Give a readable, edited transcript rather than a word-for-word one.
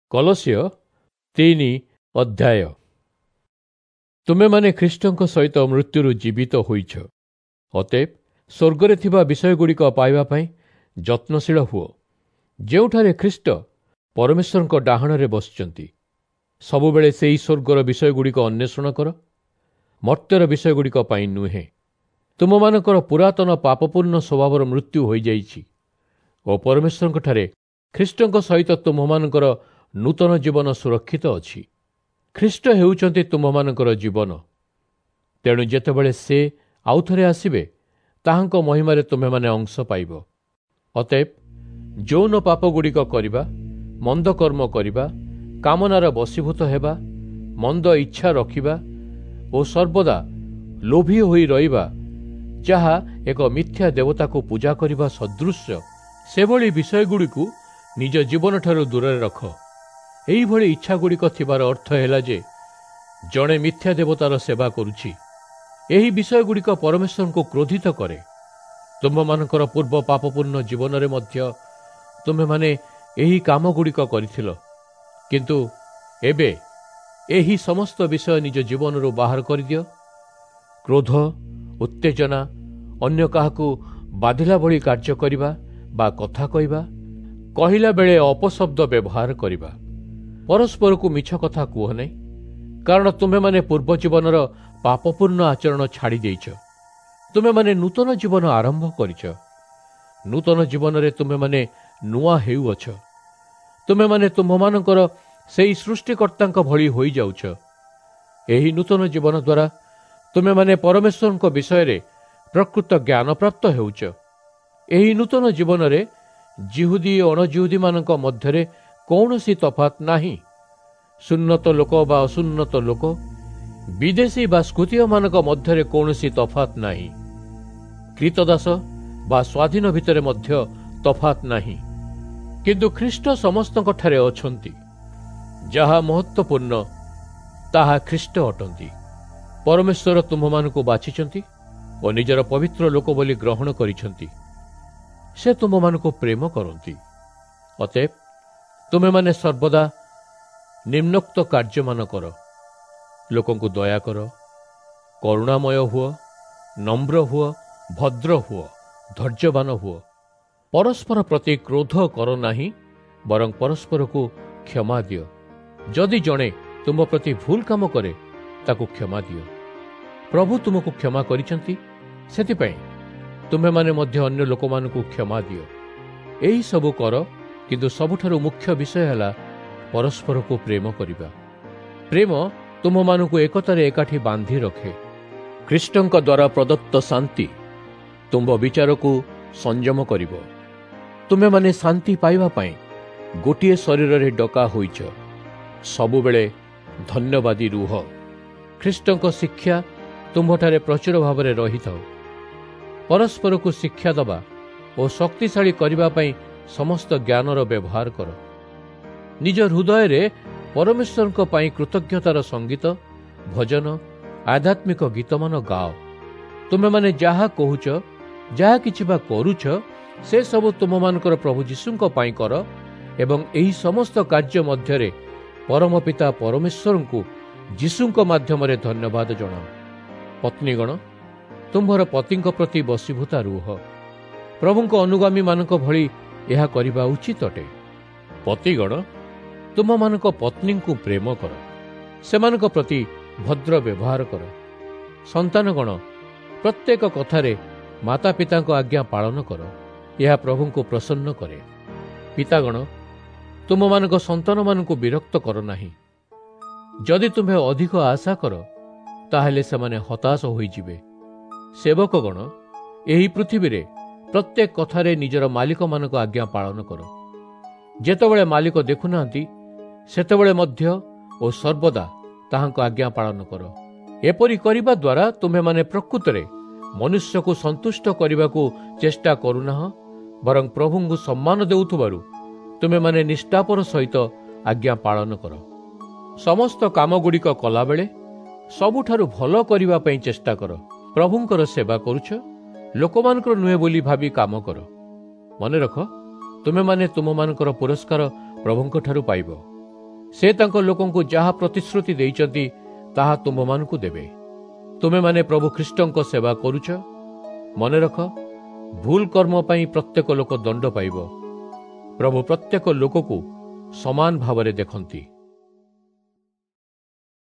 କଲୋସ୍ୟ 3 ତୁମେମାନେ ଖ୍ରୀଷ୍ଟଙ୍କ ସହିତ ମୃତ୍ୟୁରୁ ଜୀବିତ ହୋଇଛ। ଅତଏବ ସ୍ୱର୍ଗରେ ଥିବା ବିଷୟଗୁଡ଼ିକ ପାଇବା ପାଇଁ ଯତ୍ନଶୀଳ ହୁଅ, ଯେଉଁଠାରେ ଖ୍ରୀଷ୍ଟ ପରମେଶ୍ୱରଙ୍କ ଡାହାଣରେ ବସିଛନ୍ତି। ସବୁବେଳେ ସେହି ସ୍ୱର୍ଗର ବିଷୟଗୁଡ଼ିକ ଅନ୍ୱେଷଣ କର, ମର୍ତ୍ତ୍ୟର ବିଷୟଗୁଡ଼ିକ ପାଇଁ ନୁହେଁ। ତୁମମାନଙ୍କର ପୁରାତନ ପାପପୂର୍ଣ୍ଣ ସ୍ୱଭାବର ମୃତ୍ୟୁ ହୋଇଯାଇଛି ଓ ପରମେଶ୍ୱରଙ୍କଠାରେ ଖ୍ରୀଷ୍ଟଙ୍କ ସହିତ ତୁମମାନଙ୍କର ନୂତନ ଜୀବନ ସୁରକ୍ଷିତ ଅଛି। ଖ୍ରୀଷ୍ଟ ହେଉଛନ୍ତି ତୁମମାନଙ୍କର ଜୀବନ। ତେଣୁ ଯେତେବେଳେ ସେ ଆଉଥରେ ଆସିବେ, ତାହାଙ୍କ ମହିମାରେ ତୁମେମାନେ ଅଂଶ ପାଇବ। ଅତଏବ ଯୌନ ପାପଗୁଡ଼ିକ କରିବା, ମନ୍ଦ କର୍ମ କରିବା, କାମନାର ବଶୀଭୂତ ହେବା, ମନ୍ଦ ଇଚ୍ଛା ରଖିବା ଓ ସର୍ବଦା ଲୋଭୀ ହୋଇ ରହିବା, ଯାହା ଏକ ମିଥ୍ୟା ଦେବତାକୁ ପୂଜା କରିବା ସଦୃଶ୍ୟ, ସେଭଳି ବିଷୟଗୁଡ଼ିକୁ ନିଜ ଜୀବନଠାରୁ ଦୂରରେ ରଖ। ଏହିଭଳି ଇଚ୍ଛାଗୁଡ଼ିକ ଥିବାର ଅର୍ଥ ହେଲା ଯେ ଜଣେ ମିଥ୍ୟା ଦେବତାର ସେବା କରୁଛି। ଏହି ବିଷୟଗୁଡ଼ିକ ପରମେଶ୍ୱରଙ୍କୁ କ୍ରୋଧିତ କରେ। ତୁମମାନଙ୍କର ପୂର୍ବ ପାପପୂର୍ଣ୍ଣ ଜୀବନରେ ମଧ୍ୟ ତୁମେମାନେ ଏହି କାମଗୁଡ଼ିକ କରିଥିଲ। କିନ୍ତୁ ଏବେ ଏହି ସମସ୍ତ ବିଷୟ ନିଜ ଜୀବନରୁ ବାହାର କରିଦିଅ। କ୍ରୋଧ, ଉତ୍ତେଜନା, ଅନ୍ୟ କାହାକୁ ବାଧିଲା ଭଳି କାର୍ଯ୍ୟ କରିବା ବା କଥା କହିବା, କହିଲା ବେଳେ ଅପଶବ୍ଦ ବ୍ୟବହାର କରିବା। ପରସ୍ପରକୁ ମିଛ କଥା କୁହ ନାହିଁ, କାରଣ ତୁମେମାନେ ପୂର୍ବ ଜୀବନର ପାପପୂର୍ଣ୍ଣ ଆଚରଣ ଛାଡ଼ି ଦେଇଛ। ତୁମେମାନେ ନୂତନ ଜୀବନ ଆରମ୍ଭ କରିଛ। ନୂତନ ଜୀବନରେ ତୁମେମାନେ ନୂଆ ହେଉଅଛ। ତୁମେମାନେ ତୁମମାନଙ୍କର ସେହି ସୃଷ୍ଟିକର୍ତ୍ତାଙ୍କ ଭଳି ହୋଇଯାଉଛ। ଏହି ନୂତନ ଜୀବନ ଦ୍ୱାରା ତୁମେମାନେ ପରମେଶ୍ୱରଙ୍କ ବିଷୟରେ ପ୍ରକୃତ ଜ୍ଞାନ ପ୍ରାପ୍ତ ହେଉଛ। ଏହି ନୂତନ ଜୀବନରେ ଜିହୁଦୀ ଓ ଅଣଜିହୁଦୀମାନଙ୍କ ମଧ୍ୟରେ କୌଣସି ତଫାତ୍ ନାହିଁ। ସୁନ୍ନତ ଲୋକ ବା ଅସୁନ୍ନତ ଲୋକ, ବିଦେଶୀ ବା ସ୍କୁତୀୟମାନଙ୍କ ମଧ୍ୟରେ କୌଣସି ତଫାତ୍ ନାହିଁ। କ୍ରୀତଦାସ ବା ସ୍ୱାଧୀନ ଭିତରେ ମଧ୍ୟ ତଫାତ୍ ନାହିଁ। କିନ୍ତୁ ଖ୍ରୀଷ୍ଟ ସମସ୍ତଙ୍କଠାରେ ଅଛନ୍ତି। ଯାହା ମହତ୍ତ୍ୱପୂର୍ଣ୍ଣ ତାହା ଖ୍ରୀଷ୍ଟ ଅଟନ୍ତି। ପରମେଶ୍ୱର ତୁମମାନଙ୍କୁ ବାଛିଛନ୍ତି ଓ ନିଜର ପବିତ୍ର ଲୋକ ବୋଲି ଗ୍ରହଣ କରିଛନ୍ତି। ସେ ତୁମମାନଙ୍କୁ ପ୍ରେମ କରନ୍ତି। ଅତଏବ ତୁମେମାନେ ସର୍ବଦା ନିମ୍ନୋକ୍ତ କାର୍ଯ୍ୟମାନ କର। ଲୋକଙ୍କୁ ଦୟା କର, କରୁଣାମୟ ହୁଅ, ନମ୍ର ହୁଅ, ଭଦ୍ର ହୁଅ, ଧୈର୍ଯ୍ୟବାନ ହୁଅ। ପରସ୍ପର ପ୍ରତି କ୍ରୋଧ କର ନାହିଁ, ବରଂ ପରସ୍ପରକୁ କ୍ଷମା ଦିଅ। ଯଦି ଜଣେ ତୁମ ପ୍ରତି ଭୁଲ କାମ କରେ, ତାକୁ କ୍ଷମା ଦିଅ। ପ୍ରଭୁ ତୁମକୁ କ୍ଷମା କରିଛନ୍ତି, ସେଥିପାଇଁ ତୁମେମାନେ ମଧ୍ୟ ଅନ୍ୟ ଲୋକମାନଙ୍କୁ କ୍ଷମା ଦିଅ। ଏହି ସବୁ କର, କିନ୍ତୁ ସବୁଠାରୁ ମୁଖ୍ୟ ବିଷୟ ହେଲା ପରସ୍ପରକୁ ପ୍ରେମ କରିବା। ପ୍ରେମ ତୁମମାନଙ୍କୁ ଏକତାରେ ଏକାଠି ବାନ୍ଧି ରଖେ। ଖ୍ରୀଷ୍ଟଙ୍କ ଦ୍ୱାରା ପ୍ରଦତ୍ତ ଶାନ୍ତି ତୁମ୍ଭ ବିଚାରକୁ ସଂଯମ କରିବ। ତୁମେମାନେ ଶାନ୍ତି ପାଇବା ପାଇଁ ଗୋଟିଏ ଶରୀରରେ ଡକା ହୋଇଛ। ସବୁବେଳେ ଧନ୍ୟବାଦୀ ରୁହ। ଖ୍ରୀଷ୍ଟଙ୍କ ଶିକ୍ଷା ତୁମ୍ଭଠାରେ ପ୍ରଚୁର ଭାବରେ ରହିଥାଉ। ପରସ୍ପରକୁ ଶିକ୍ଷା ଦେବା ଓ ଶକ୍ତିଶାଳୀ କରିବା ପାଇଁ ସମସ୍ତ ଜ୍ଞାନର ବ୍ୟବହାର କର। ନିଜ ହୃଦୟରେ ପରମେଶ୍ୱରଙ୍କ ପାଇଁ କୃତଜ୍ଞତାର ସଙ୍ଗୀତ, ଭଜନ, ଆଧ୍ୟାତ୍ମିକ ଗୀତମାନ ଗାଅ। ତୁମେମାନେ ଯାହା କହୁଛ, ଯାହା କିଛି ବା କରୁଛ, ସେସବୁ ତୁମମାନଙ୍କର ପ୍ରଭୁ ଯୀଶୁଙ୍କ ପାଇଁ କର ଏବଂ ଏହି ସମସ୍ତ କାର୍ଯ୍ୟ ମଧ୍ୟରେ ପରମ ପିତା ପରମେଶ୍ୱରଙ୍କୁ ଯୀଶୁଙ୍କ ମାଧ୍ୟମରେ ଧନ୍ୟବାଦ ଜଣାଅ। ପତ୍ନୀଗଣ, ତୁମ୍ଭର ପତିଙ୍କ ପ୍ରତି ବଶୀଭୂତା ରୁହ। ପ୍ରଭୁଙ୍କ ଅନୁଗାମୀମାନଙ୍କ ଭଳି ଏହା କରିବା ଉଚିତ ଅଟେ। ପତିଗଣ, ତୁମମାନଙ୍କ ପତ୍ନୀଙ୍କୁ ପ୍ରେମ କର, ସେମାନଙ୍କ ପ୍ରତି ଭଦ୍ର ବ୍ୟବହାର କର। ସନ୍ତାନଗଣ, ପ୍ରତ୍ୟେକ କଥାରେ ମାତା ପିତାଙ୍କ ଆଜ୍ଞା ପାଳନ କର, ଏହା ପ୍ରଭୁଙ୍କୁ ପ୍ରସନ୍ନ କରେ। ପିତାଗଣ, ତୁମମାନଙ୍କ ସନ୍ତାନମାନଙ୍କୁ ବିରକ୍ତ କର ନାହିଁ। ଯଦି ତୁମ୍ଭେ ଅଧିକ ଆଶା କର, ତାହେଲେ ସେମାନେ ହତାଶ ହୋଇଯିବେ। ସେବକଗଣ, ଏହି ପୃଥିବୀରେ ପ୍ରତ୍ୟେକ କଥାରେ ନିଜର ମାଲିକମାନଙ୍କ ଆଜ୍ଞା ପାଳନ କର। ଯେତେବେଳେ ମାଲିକ ଦେଖୁନାହାନ୍ତି, ସେତେବେଳେ ମଧ୍ୟ ଓ ସର୍ବଦା ତାହାଙ୍କ ଆଜ୍ଞା ପାଳନ କର। ଏପରି କରିବା ଦ୍ୱାରା ତୁମେମାନେ ପ୍ରକୃତରେ ମନୁଷ୍ୟକୁ ସନ୍ତୁଷ୍ଟ କରିବାକୁ ଚେଷ୍ଟା କରୁନାହଁ, ବରଂ ପ୍ରଭୁଙ୍କୁ ସମ୍ମାନ ଦେଉଥିବାରୁ ତୁମେମାନେ ନିଷ୍ଠାପର ସହିତ ଆଜ୍ଞା ପାଳନ କର। ସମସ୍ତ କାମଗୁଡ଼ିକ କଲାବେଳେ ସବୁଠାରୁ ଭଲ କରିବା ପାଇଁ ଚେଷ୍ଟା କର। ପ୍ରଭୁଙ୍କର ସେବା କରୁଛ, ଲୋକମାନଙ୍କର ନୁହେଁ ବୋଲି ଭାବି କାମ କର। ମନେ ରଖ, ତୁମେମାନେ ତୁମମାନଙ୍କର ପୁରସ୍କାର ପ୍ରଭୁଙ୍କଠାରୁ ପାଇବ। ସେ ତାଙ୍କ ଲୋକଙ୍କୁ ଯାହା ପ୍ରତିଶ୍ରୁତି ଦେଇଛନ୍ତି ତାହା ତୁମମାନଙ୍କୁ ଦେବେ। ତୁମେମାନେ ପ୍ରଭୁ ଖ୍ରୀଷ୍ଟଙ୍କ ସେବା କରୁଛ। ମନେ ରଖ, ଭୁଲ କର୍ମ ପାଇଁ ପ୍ରତ୍ୟେକ ଲୋକ ଦଣ୍ଡ ପାଇବ। ପ୍ରଭୁ ପ୍ରତ୍ୟେକ ଲୋକକୁ ସମାନ ଭାବରେ ଦେଖନ୍ତି।